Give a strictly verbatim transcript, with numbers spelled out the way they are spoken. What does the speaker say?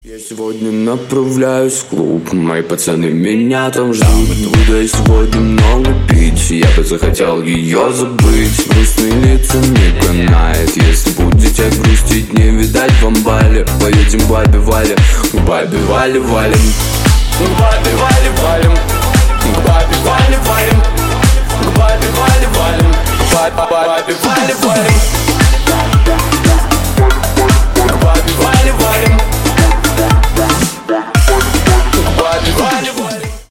Я сегодня направляюсь в клуб, мои пацаны меня там ждут. Буду я сегодня много пить, я бы захотел ее забыть. Грустные лица не канает, если будете грустить, не видать вам Бали. Поедем к бабе Вале, к бабе Вале валим, к бабе Вале валим, к бабе Вале валим, к бабе Вале валим, к бабе Вале валим.